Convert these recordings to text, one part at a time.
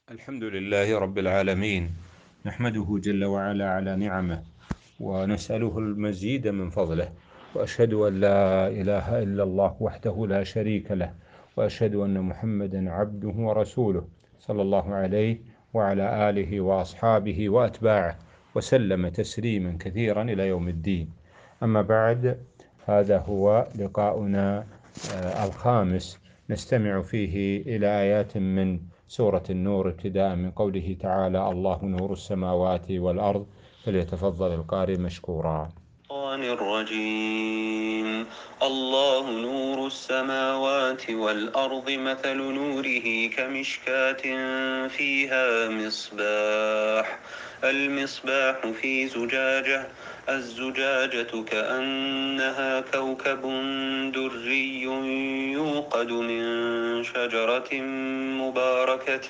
الحمد لله رب العالمين، نحمده جل وعلا على نعمه، ونسأله المزيد من فضله، وأشهد أن لا إله إلا الله وحده لا شريك له، وأشهد أن محمدا عبده ورسوله صلى الله عليه وعلى آله وأصحابه وأتباعه وسلم تسليما كثيرا إلى يوم الدين. أما بعد، هذا هو لقاؤنا الخامس نستمع فيه إلى آيات من سورة النور، ابتداء من قوله تعالى: الله نور السماوات والأرض. فليتفضل القارئ مشكورا. الشيطان الرجيم. الله نور السماوات والأرض، مثل نوره كمشكاة فيها مصباح. المصباح في زجاجة، الزجاجة كأنها كوكب دري يوقد من شجرة مباركة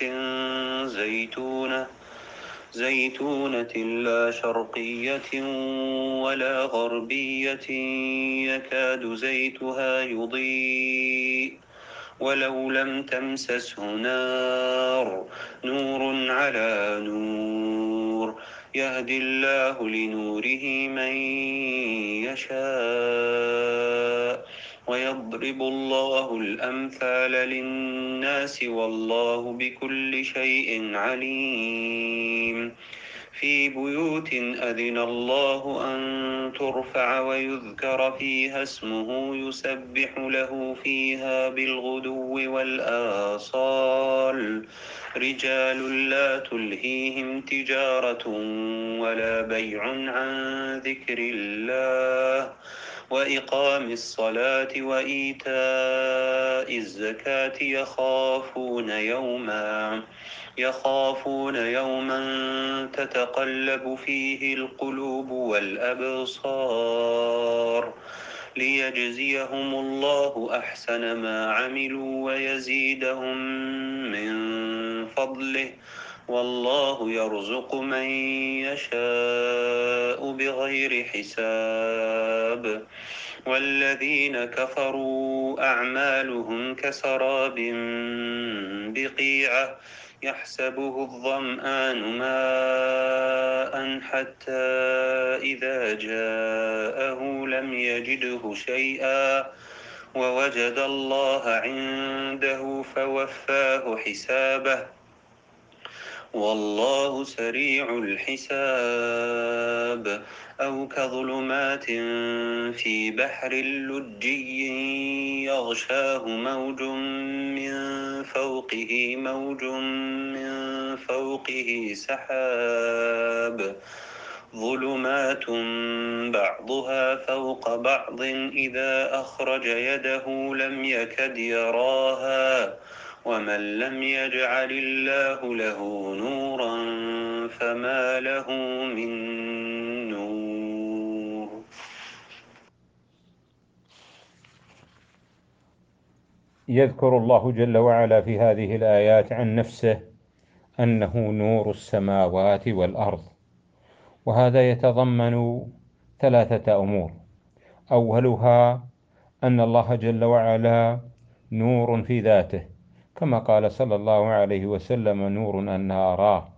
زيتونة لا شرقية ولا غربية، يكاد زيتها يضيء ولو لم تمسسه نور على نور، يهدي الله لنوره من يشاء، ويضرب الله الأمثال للناس والله بكل شيء عليم. في بيوت أذن الله أن ترفع ويذكر فيها اسمه يسبح له فيها بالغدو والآصال، رجال لا تلهيهم تجارة ولا بيع عن ذكر الله وإقام الصلاة وإيتاء الزكاة، يخافون يوما تتقلب فيه القلوب والأبصار، ليجزيهم الله أحسن ما عملوا ويزيدهم من فضله، والله يرزق من يشاء بغير حساب. والذين كفروا أعمالهم كسراب بقيعة يحسبه الظمآن ماء حتى إذا جاءه لم يجده شيئا ووجد الله عنده فوفاه حسابه، والله سريع الحساب. أو كظلمات في بحر لجي يغشاه موج من فوقه سحاب، ظلمات بعضها فوق بعض إذا أخرج يده لم يكد يراها، ومن لم يجعل الله له نورا فما له من نور. يذكر الله جل وعلا في هذه الآيات عن نفسه أنه نور السماوات والأرض، وهذا يتضمن ثلاثة أمور. أولها أن الله جل وعلا نور في ذاته، كما قال صلى الله عليه وسلم: نور أنا أراه.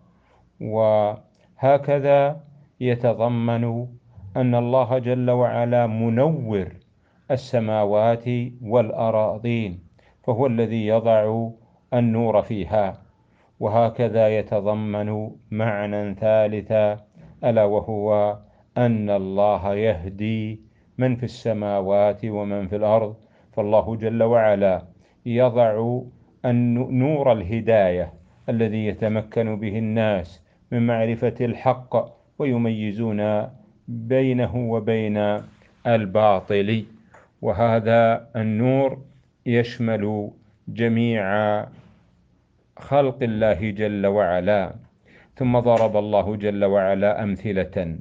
وهكذا يتضمن أن الله جل وعلا منور السماوات والأراضين، فهو الذي يضع النور فيها. وهكذا يتضمن معنى ثالثا، ألا وهو أن الله يهدي من في السماوات ومن في الأرض، فالله جل وعلا يضع نور الهداية الذي يتمكن به الناس من معرفة الحق ويميزون بينه وبين الباطل. وهذا النور يشمل جميع خلق الله جل وعلا. ثم ضرب الله جل وعلا أمثلة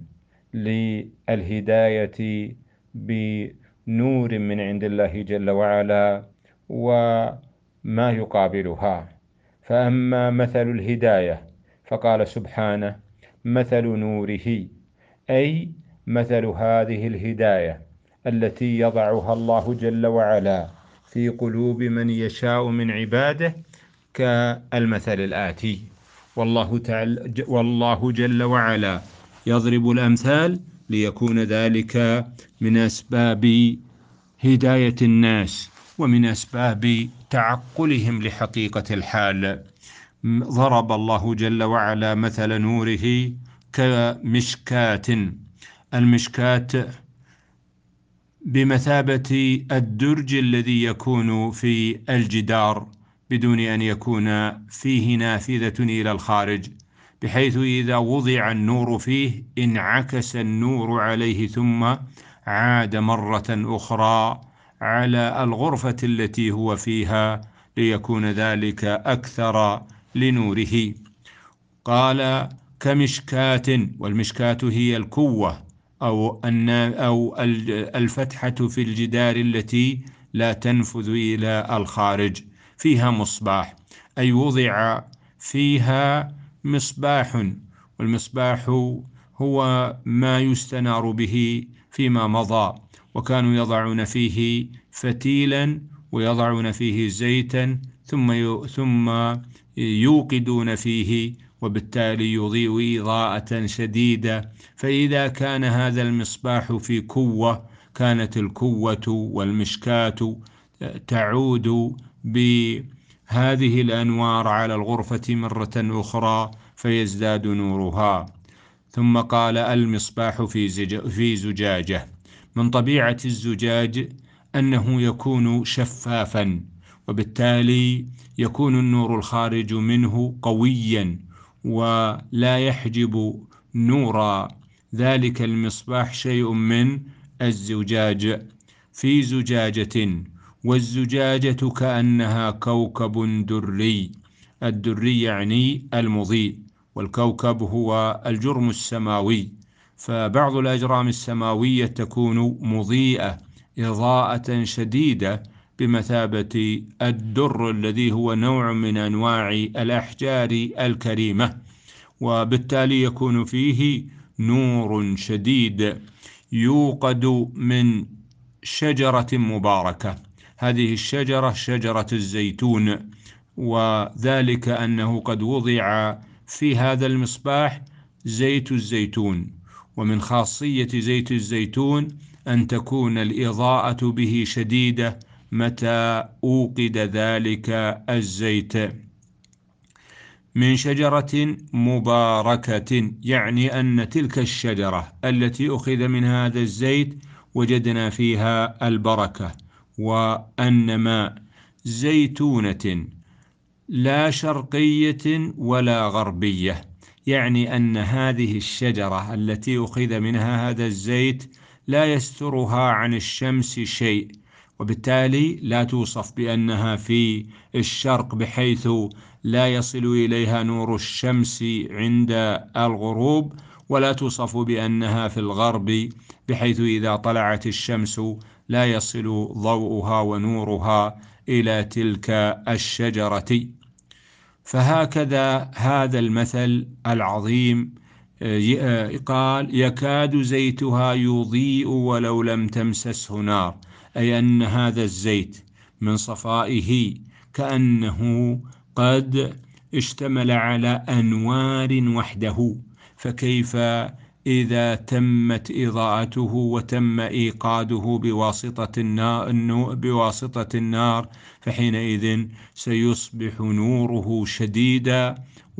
للهداية بنور من عند الله جل وعلا وما يقابلها. فأما مثل الهداية فقال سبحانه: مثل نوره، أي مثل هذه الهداية التي يضعها الله جل وعلا في قلوب من يشاء من عباده، كالمثل الآتي: والله جل وعلا يضرب الأمثال ليكون ذلك من أسباب هداية الناس ومن أسباب تعقلهم لحقيقة الحال. ضرب الله جل وعلا مثل نوره كمشكاة. المشكاة بمثابة الدرج الذي يكون في الجدار بدون أن يكون فيه نافذة إلى الخارج، بحيث إذا وضع النور فيه انعكس النور عليه ثم عاد مرة أخرى على الغرفة التي هو فيها ليكون ذلك أكثر لنوره. قال كمشكاة، والمشكاة هي الكوة أو الفتحة في الجدار التي لا تنفذ إلى الخارج، فيها مصباح، أي وضع فيها مصباح، والمصباح هو ما يستنار به فيما مضى، وكانوا يضعون فيه فتيلا ويضعون فيه زيتا ثم يوقدون فيه، وبالتالي يضيء إضاءة شديدة. فإذا كان هذا المصباح في كوة كانت الكوة والمشكاة تعود بهذه الأنوار على الغرفة مرة أخرى فيزداد نورها. ثم قال المصباح في زجاجة. من طبيعة الزجاج أنه يكون شفافا، وبالتالي يكون النور الخارج منه قويا ولا يحجب نور ذلك المصباح شيء من الزجاج في زجاجة. والزجاجة كأنها كوكب دري. الدري يعني المضيء، والكوكب هو الجرم السماوي، فبعض الأجرام السماوية تكون مضيئة إضاءة شديدة بمثابة الدر الذي هو نوع من أنواع الأحجار الكريمة، وبالتالي يكون فيه نور شديد يوقد من شجرة مباركة. هذه الشجرة شجرة الزيتون، وذلك أنه قد وضع في هذا المصباح زيت الزيتون. ومن خاصية زيت الزيتون أن تكون الإضاءة به شديدة متى أوقد ذلك الزيت. من شجرة مباركة، يعني أن تلك الشجرة التي أخذ من هذا الزيت وجدنا فيها البركة، وأنما زيتونة لا شرقية ولا غربية، يعني أن هذه الشجرة التي أخذ منها هذا الزيت لا يسترها عن الشمس شيء، وبالتالي لا توصف بأنها في الشرق بحيث لا يصل إليها نور الشمس عند الغروب، ولا توصف بأنها في الغرب بحيث إذا طلعت الشمس لا يصل ضوءها ونورها إلى تلك الشجرة. فهكذا هذا المثل العظيم قال يكاد زيتها يضيء ولو لم تمسسه نار، أي أن هذا الزيت من صفائه كأنه قد اشتمل على أنوار وحده، فكيف إذا تمت إضاءته وتم إيقاده بواسطة النار فحينئذ سيصبح نوره شديدا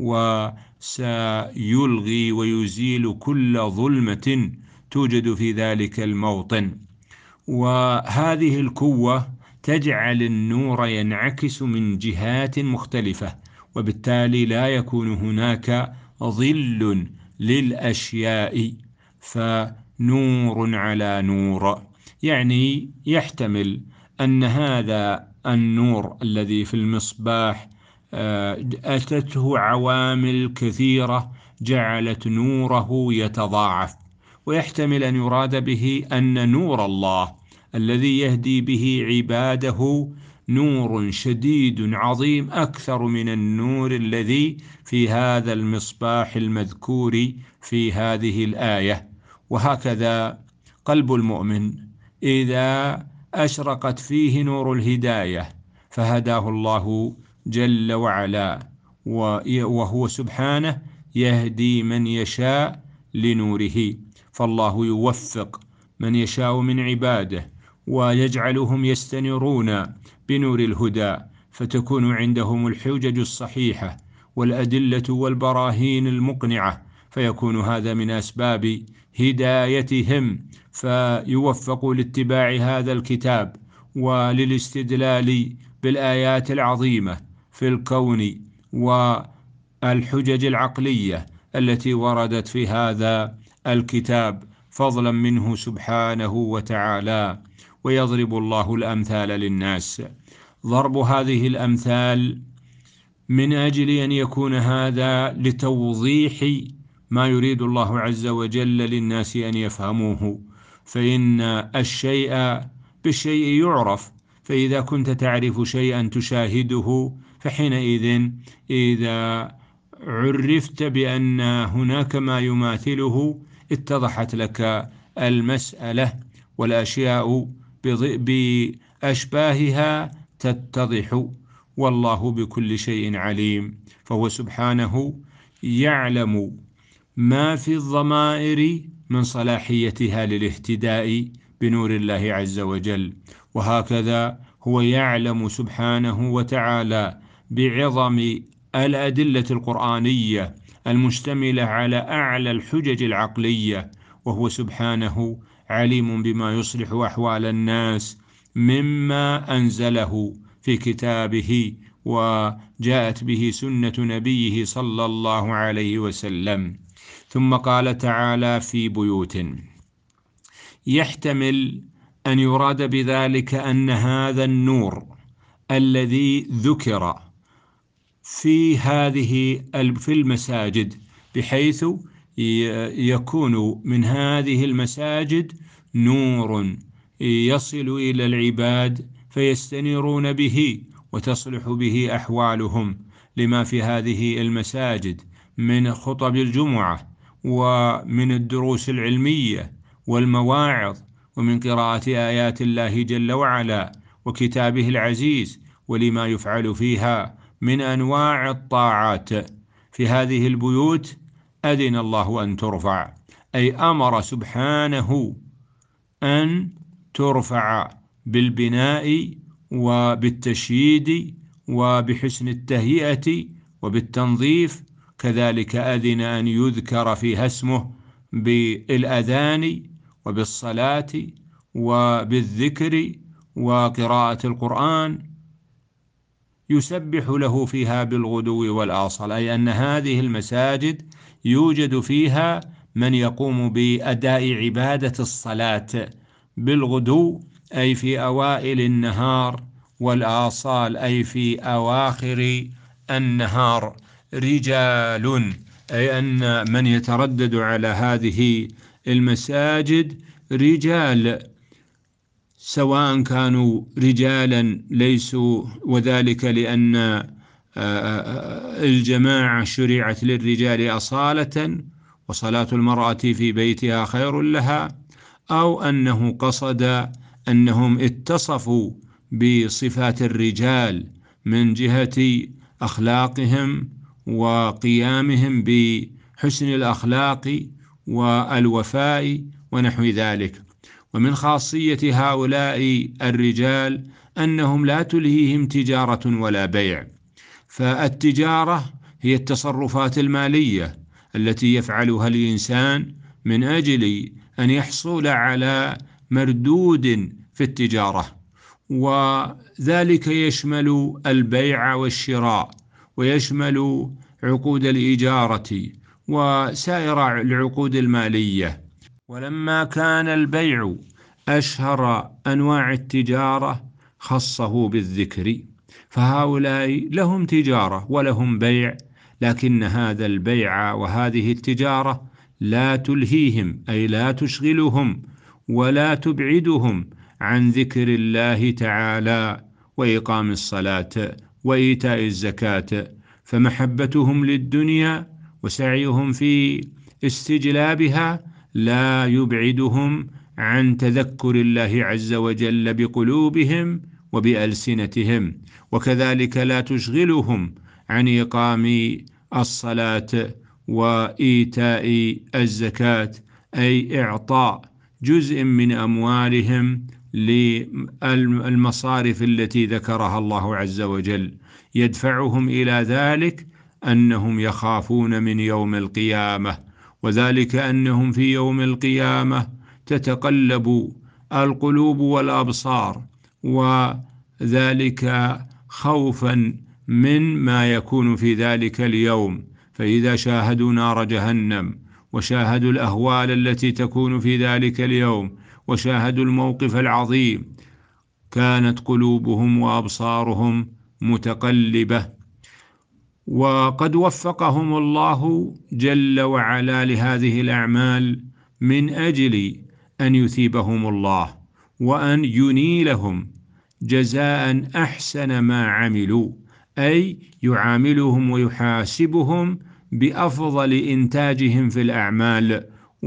وسيلغي ويزيل كل ظلمة توجد في ذلك الموطن. وهذه القوة تجعل النور ينعكس من جهات مختلفة، وبالتالي لا يكون هناك ظل للأشياء، فنور على نور. يعني يحتمل أن هذا النور الذي في المصباح أتته عوامل كثيرة جعلت نوره يتضاعف، ويحتمل أن يراد به أن نور الله الذي يهدي به عباده نور شديد عظيم أكثر من النور الذي في هذا المصباح المذكور في هذه الآية. وهكذا قلب المؤمن إذا أشرقت فيه نور الهداية فهداه الله جل وعلا وهو سبحانه يهدي من يشاء لنوره، فالله يوفق من يشاء من عباده ويجعلهم يستنيرون بنور الهدى، فتكون عندهم الحجج الصحيحة والأدلة والبراهين المقنعة، فيكون هذا من أسباب هدايتهم، فيوفقوا لاتباع هذا الكتاب وللاستدلال بالآيات العظيمة في الكون والحجج العقلية التي وردت في هذا الكتاب فضلا منه سبحانه وتعالى. ويضرب الله الأمثال للناس. ضرب هذه الأمثال من أجل أن يكون هذا لتوضيح ما يريد الله عز وجل للناس أن يفهموه، فإن الشيء بالشيء يعرف، فإذا كنت تعرف شيئا تشاهده، فحينئذ إذا عرفت بأن هناك ما يماثله اتضحت لك المسألة، والأشياء بأشباهها تتضح، والله بكل شيء عليم. فهو سبحانه يعلم ما في الضمائر من صلاحيتها للاهتداء بنور الله عز وجل، وهكذا هو يعلم سبحانه وتعالى بعظم الأدلة القرآنية المشتملة على أعلى الحجج العقلية، وهو سبحانه عليم بما يصلح أحوال الناس مما أنزله في كتابه وجاءت به سنة نبيه صلى الله عليه وسلم. ثم قال تعالى في بيوت، يحتمل أن يراد بذلك أن هذا النور الذي ذكر في المساجد، بحيث يكون من هذه المساجد نور يصل إلى العباد فيستنيرون به وتصلح به أحوالهم، لما في هذه المساجد من خطب الجمعة ومن الدروس العلمية والمواعظ ومن قراءة آيات الله جل وعلا وكتابه العزيز، ولما يفعل فيها من أنواع الطاعات. في هذه البيوت أذن الله أن ترفع، أي أمر سبحانه أن ترفع بالبناء وبالتشييد وبحسن التهيئة وبالتنظيف، كذلك أذن أن يذكر فيها اسمه بالأذان وبالصلاة وبالذكر وقراءة القرآن، يسبح له فيها بالغدو والآصال، أي أن هذه المساجد يوجد فيها من يقوم بأداء عبادة الصلاة بالغدو، أي في أوائل النهار، والآصال أي في أواخر النهار، رجال، أي أن من يتردد على هذه المساجد رجال، سواء كانوا رجالا ليسوا، وذلك لأن الجماعة شرعت للرجال أصالة، وصلاة المرأة في بيتها خير لها، أو أنه قصد أنهم اتصفوا بصفات الرجال من جهة أخلاقهم وقيامهم بحسن الأخلاق والوفاء ونحو ذلك. ومن خاصية هؤلاء الرجال أنهم لا تلهيهم تجارة ولا بيع، فالتجارة هي التصرفات المالية التي يفعلها الإنسان من أجل أن يحصل على مردود في التجارة، وذلك يشمل البيع والشراء، ويشمل عقود الإجارة وسائر العقود المالية. ولما كان البيع أشهر أنواع التجارة خصه بالذكر، فهؤلاء لهم تجارة ولهم بيع، لكن هذا البيع وهذه التجارة لا تلهيهم، أي لا تشغلهم ولا تبعدهم عن ذكر الله تعالى وإقام الصلاة وإيتاء الزكاة، فمحبتهم للدنيا وسعيهم في استجلابها لا يبعدهم عن تذكر الله عز وجل بقلوبهم وبألسنتهم، وكذلك لا تشغلهم عن إقام الصلاة وإيتاء الزكاة، أي إعطاء جزء من أموالهم للمصارف التي ذكرها الله عز وجل. يدفعهم إلى ذلك أنهم يخافون من يوم القيامة، وذلك أنهم في يوم القيامة تتقلب القلوب والأبصار، وذلك خوفا من ما يكون في ذلك اليوم. فإذا شاهدوا نار جهنم وشاهدوا الأهوال التي تكون في ذلك اليوم وشاهدوا الموقف العظيم، كانت قلوبهم وأبصارهم متقلبة. وقد وفقهم الله جل وعلا لهذه الأعمال من أجل أن يثيبهم الله وأن ينيلهم جزاء أحسن ما عملوا، أي يعاملهم ويحاسبهم بأفضل إنتاجهم في الأعمال.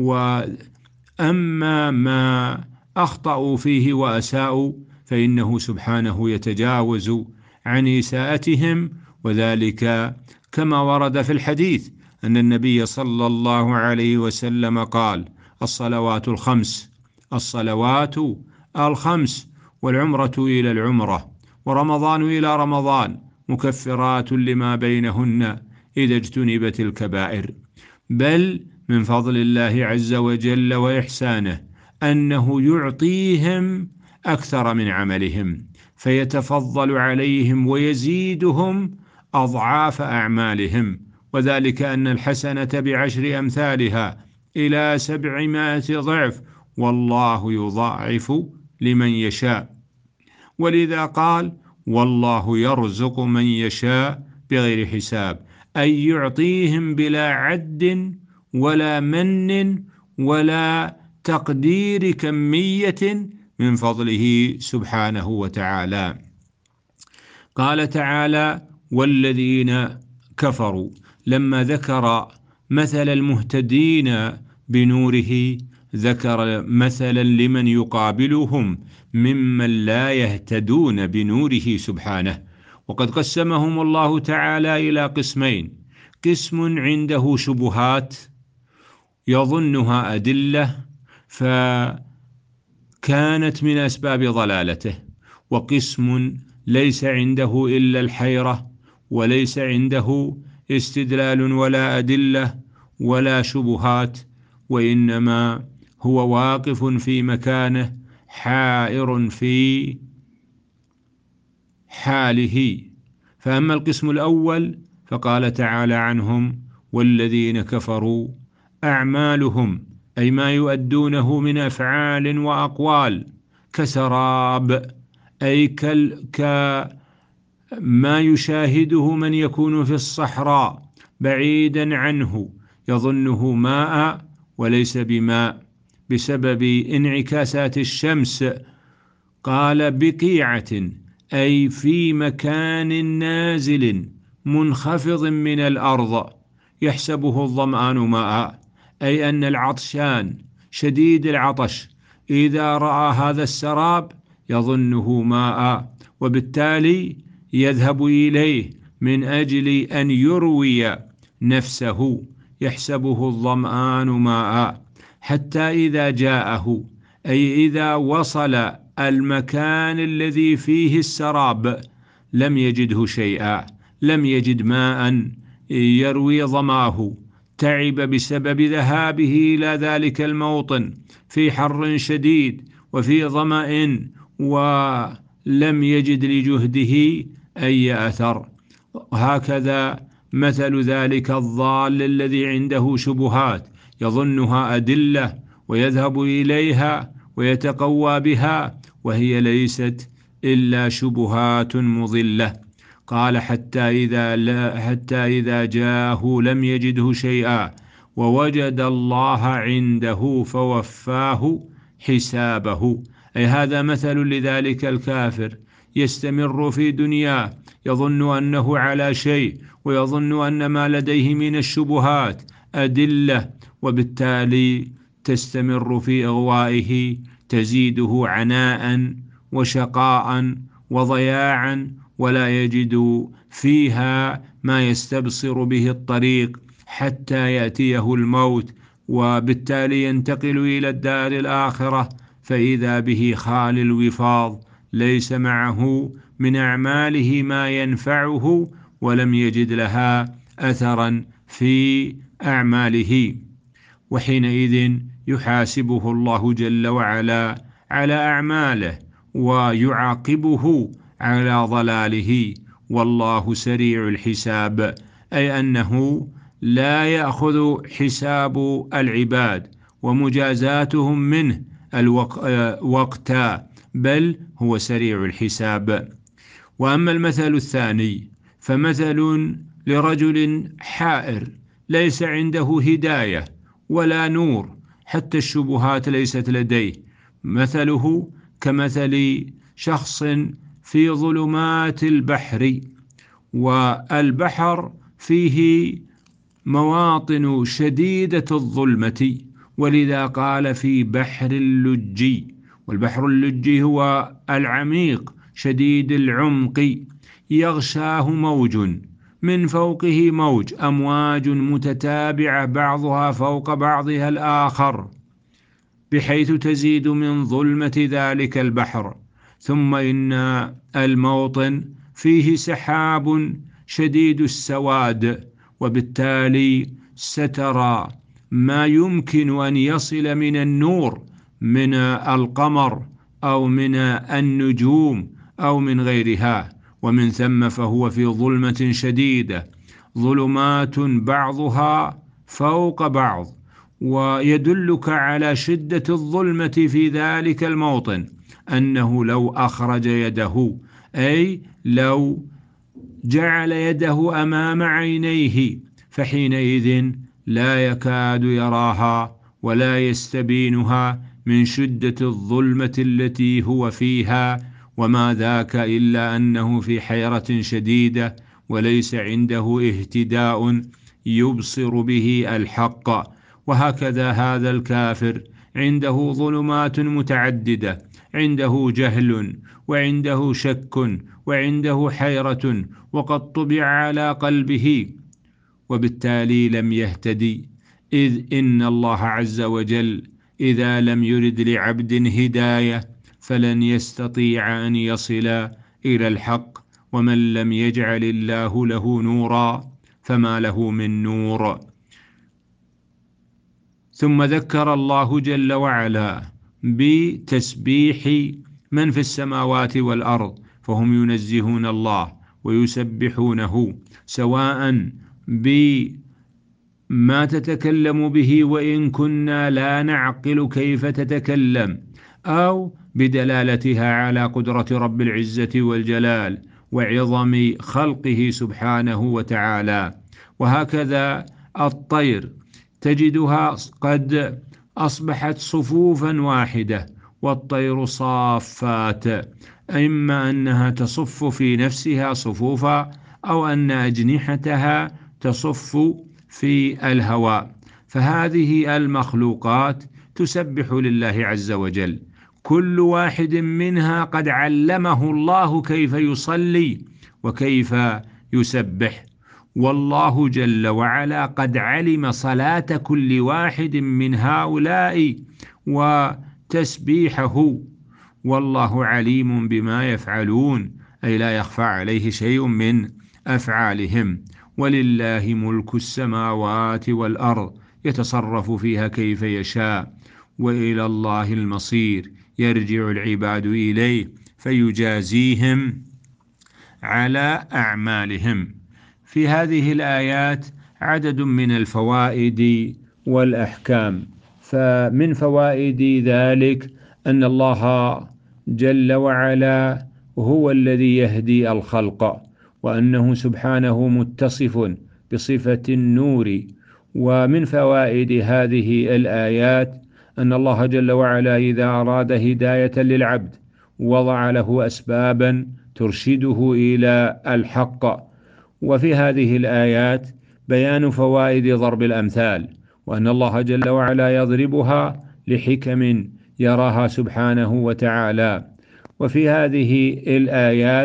وأما ما أخطأوا فيه وأساءوا فإنه سبحانه يتجاوز عن إساءتهم، وذلك كما ورد في الحديث أن النبي صلى الله عليه وسلم قال: الصلوات الخمس والعمرة إلى العمرة ورمضان إلى رمضان مكفرات لما بينهن إذا اجتنبت الكبائر. بل من فضل الله عز وجل وإحسانه أنه يعطيهم أكثر من عملهم، فيتفضل عليهم ويزيدهم أضعاف أعمالهم، وذلك أن الحسنة ب10 أمثالها إلى 700 ضعف، والله يضاعف لمن يشاء. ولذا قال: والله يرزق من يشاء بغير حساب، أي يعطيهم بلا عد ولا من ولا تقدير كمية من فضله سبحانه وتعالى. قال تعالى: والذين كفروا، لما ذكر مثل المهتدين بنوره ذكر مثلا لمن يقابلهم ممن لا يهتدون بنوره سبحانه. وقد قسمهم الله تعالى إلى قسمين: قسم عنده شبهات يظنها أدلة فكانت من أسباب ضلالته، وقسم ليس عنده إلا الحيرة وليس عنده استدلال ولا أدلة ولا شبهات، وإنما هو واقف في مكانه حائر في حاله. فأما القسم الأول فقال تعالى عنهم: والذين كفروا أعمالهم، أي ما يؤدونه من أفعال وأقوال، كسراب، أي كما يشاهده من يكون في الصحراء بعيدا عنه يظنه ماء وليس بماء بسبب انعكاسات الشمس. قال: بقيعة، أي في مكان نازل منخفض من الأرض يحسبه الظمآن ماء، أي أن العطشان شديد العطش إذا رأى هذا السراب يظنه ماء، وبالتالي يذهب إليه من أجل أن يروي نفسه، يحسبه الظمآن ماء، حتى إذا جاءه، أي إذا وصل المكان الذي فيه السراب، لم يجده شيئا، لم يجد ماء يروي ظماه، تعب بسبب ذهابه إلى ذلك الموطن في حر شديد وفي ظمأ، ولم يجد لجهده أي أثر. هكذا مثل ذلك الضال الذي عنده شبهات يظنها أدلة ويذهب إليها ويتقوى بها، وهي ليست إلا شبهات مضلة. قال: حتى إذا جاءه لم يجده شيئا ووجد الله عنده فوفاه حسابه، أي هذا مثل لذلك الكافر يستمر في دنياه يظن أنه على شيء ويظن أن ما لديه من الشبهات أدلة، وبالتالي تستمر في إغوائه، تزيده عناء وشقاء وضياعا، ولا يجد فيها ما يستبصر به الطريق حتى يأتيه الموت، وبالتالي ينتقل إلى الدار الآخرة فإذا به خال الوفاض، ليس معه من أعماله ما ينفعه، ولم يجد لها أثرا في أعماله. وحينئذ يحاسبه الله جل وعلا على أعماله ويعاقبه على ضلاله، والله سريع الحساب، أي أنه لا يأخذ حساب العباد ومجازاتهم منه وقتا، بل هو سريع الحساب. وأما المثل الثاني فمثل لرجل حائر ليس عنده هداية ولا نور، حتى الشبهات ليست لديه، مثله كمثل شخص في ظلمات البحر، والبحر فيه مواطن شديدة الظلمة، ولذا قال في بحر اللجي، والبحر اللجي هو العميق شديد العمق، يغشاه موج من فوقه موج، أمواج متتابعة بعضها فوق بعضها الآخر، بحيث تزيد من ظلمة ذلك البحر. ثم إن الموطن فيه سحاب شديد السواد، وبالتالي سترى ما يمكن أن يصل من النور من القمر أو من النجوم أو من غيرها، ومن ثم فهو في ظلمة شديدة، ظلمات بعضها فوق بعض، ويدلك على شدة الظلمة في ذلك الموطن أنه لو أخرج يده، أي لو جعل يده أمام عينيه، فحينئذ لا يكاد يراها ولا يستبينها من شدة الظلمة التي هو فيها، وما ذاك إلا أنه في حيرة شديدة وليس عنده اهتداء يبصر به الحق. وهكذا هذا الكافر عنده ظلمات متعددة، عنده جهل وعنده شك وعنده حيرة، وقد طبع على قلبه، وبالتالي لم يهتدي، إذ إن الله عز وجل إذا لم يرد لعبد هداية فلن يستطيع أن يصل إلى الحق، ومن لم يجعل الله له نورا فما له من نور. ثم ذكر الله جل وعلا بتسبيح من في السماوات والأرض، فهم ينزهون الله ويسبحونه سواء بما تتكلم به وإن كنا لا نعقل كيف تتكلم، أو بدلالتها على قدرة رب العزة والجلال وعظم خلقه سبحانه وتعالى. وهكذا الطير تجدها قد أصبحت صفوفا واحدة، والطير صافات، إما أنها تصف في نفسها صفوفا أو أن أجنحتها تصف في الهواء، فهذه المخلوقات تسبح لله عز وجل، كل واحد منها قد علمه الله كيف يصلي وكيف يسبح، والله جل وعلا قد علم صلاة كل واحد من هؤلاء وتسبيحه، والله عليم بما يفعلون، أي لا يخفى عليه شيء من أفعالهم. ولله ملك السماوات والأرض يتصرف فيها كيف يشاء، وإلى الله المصير، يرجع العباد إليه فيجازيهم على أعمالهم. في هذه الآيات عدد من الفوائد والأحكام، فمن فوائد ذلك أن الله جل وعلا هو الذي يهدي الخلق، وأنه سبحانه متصف بصفة النور. ومن فوائد هذه الآيات أن الله جل وعلا إذا أراد هداية للعبد وضع له أسبابا ترشده إلى الحق. وفي هذه الآيات بيان فوائد ضرب الأمثال، وأن الله جل وعلا يضربها لحكم يراها سبحانه وتعالى. وفي هذه الآيات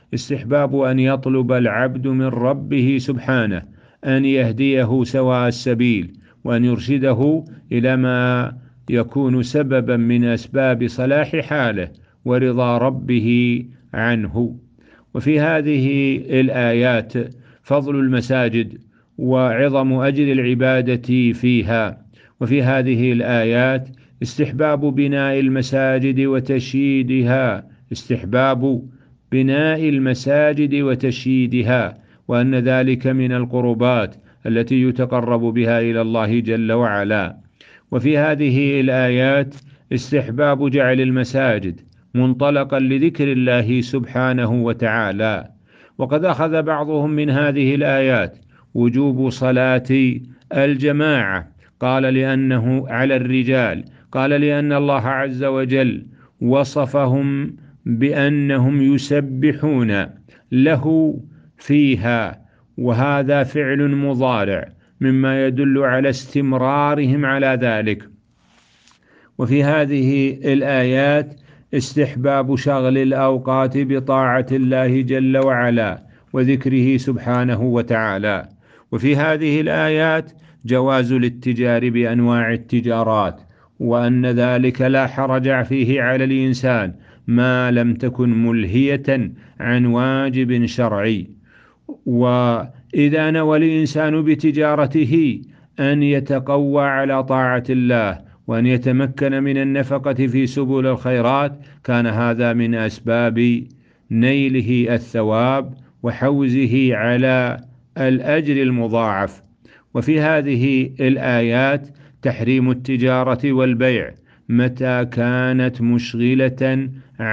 استحباب أن يطلب العبد من ربه سبحانه أن يهديه سواء السبيل، وأن يرشده إلى ما يكون سببا من أسباب صلاح حاله ورضا ربه عنه. وفي هذه الآيات فضل المساجد وعظم أجر العبادة فيها. وفي هذه الآيات استحباب بناء المساجد وتشييدها، استحباب بناء المساجد وتشييدها، وأن ذلك من القربات التي يتقرب بها إلى الله جل وعلا. وفي هذه الآيات استحباب جعل المساجد منطلقا لذكر الله سبحانه وتعالى. وقد أخذ بعضهم من هذه الآيات وجوب صلاة الجماعة، قال لأنه على الرجال، قال لأن الله عز وجل وصفهم بأنهم يسبحون له فيها، وهذا فعل مضارع مما يدل على استمرارهم على ذلك. وفي هذه الآيات استحباب شغل الأوقات بطاعة الله جل وعلا وذكره سبحانه وتعالى. وفي هذه الآيات جواز الاتجار بأنواع التجارات، وأن ذلك لا حرج فيه على الإنسان ما لم تكن ملهية عن واجب شرعي. وإذا نوى الإنسان بتجارته أن يتقوى على طاعة الله وأن يتمكن من النفقة في سبل الخيرات، كان هذا من أسباب نيله الثواب وحوزه على الأجر المضاعف. وفي هذه الآيات تحريم التجارة والبيع متى كانت مشغلة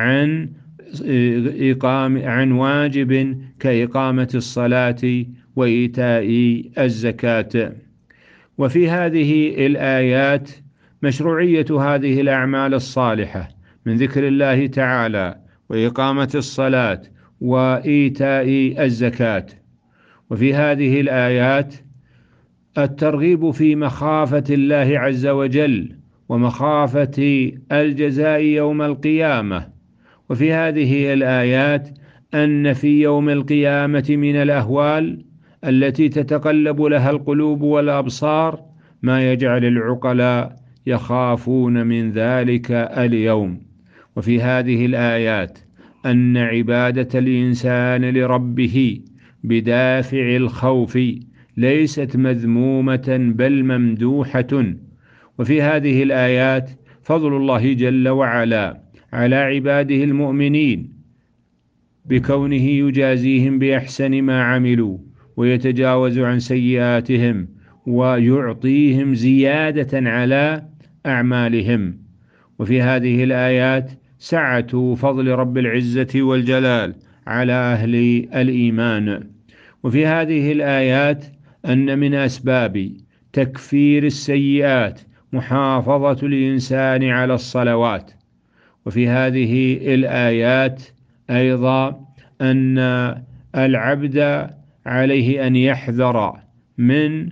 عن واجب كإقامة الصلاة وإيتاء الزكاة. وفي هذه الآيات مشروعية هذه الأعمال الصالحة من ذكر الله تعالى وإقامة الصلاة وإيتاء الزكاة. وفي هذه الآيات الترغيب في مخافة الله عز وجل ومخافة الجزاء يوم القيامة. وفي هذه الآيات أن في يوم القيامة من الأهوال التي تتقلب لها القلوب والأبصار ما يجعل العقلاء يخافون من ذلك اليوم. وفي هذه الآيات أن عبادة الإنسان لربه بدافع الخوف ليست مذمومة بل ممدوحة. وفي هذه الآيات فضل الله جل وعلا على عباده المؤمنين بكونه يجازيهم بأحسن ما عملوا ويتجاوز عن سيئاتهم ويعطيهم زيادة على أعمالهم. وفي هذه الآيات سعة فضل رب العزة والجلال على أهل الإيمان. وفي هذه الآيات أن من أسباب تكفير السيئات محافظة الإنسان على الصلوات. وفي هذه الآيات أيضا أن العبد عليه أن يحذر من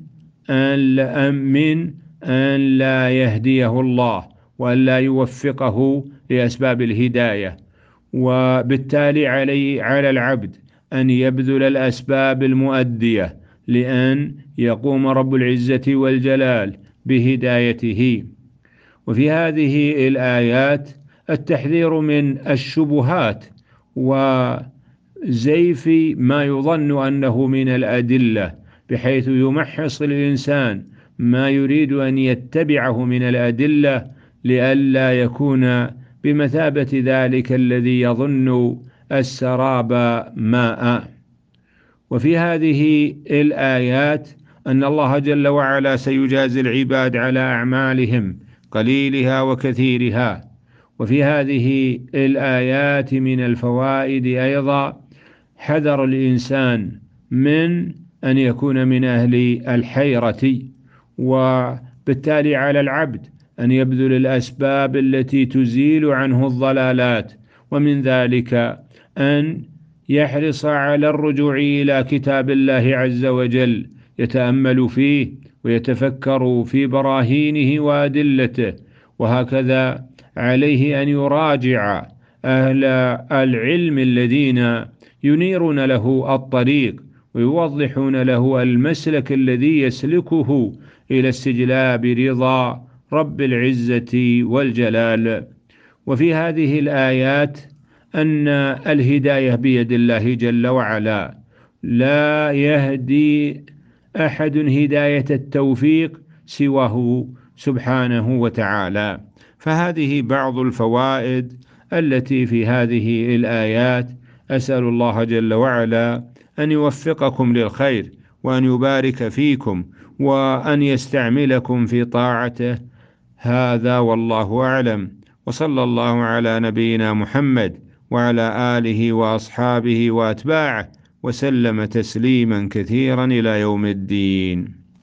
أن لا يهديه الله وأن لا يوفقه لأسباب الهداية، وبالتالي على العبد أن يبذل الأسباب المؤدية لأن يقوم رب العزة والجلال بهدايته. وفي هذه الآيات التحذير من الشبهات وزيف ما يظن أنه من الأدلة، بحيث يمحص الإنسان ما يريد أن يتبعه من الأدلة لئلا يكون بمثابة ذلك الذي يظن السراب ماء. وفي هذه الآيات أن الله جل وعلا سيجازي العباد على أعمالهم قليلها وكثيرها. وفي هذه الآيات من الفوائد أيضا حذر الإنسان من أن يكون من أهل الحيرة، وبالتالي على العبد أن يبذل الأسباب التي تزيل عنه الضلالات، ومن ذلك أن يحرص على الرجوع إلى كتاب الله عز وجل يتأمل فيه ويتفكر في براهينه وأدلته. وهكذا عليه أن يراجع أهل العلم الذين ينيرون له الطريق ويوضحون له المسلك الذي يسلكه إلى استجلاب رضا رب العزة والجلال. وفي هذه الآيات أن الهداية بيد الله جل وعلا، لا يهدي أحد هداية التوفيق سواه سبحانه وتعالى. فهذه بعض الفوائد التي في هذه الآيات. أسأل الله جل وعلا أن يوفقكم للخير، وأن يبارك فيكم، وأن يستعملكم في طاعته. هذا والله أعلم، وصلى الله على نبينا محمد وعلى آله وأصحابه وأتباعه وسلم تسليما كثيرا إلى يوم الدين.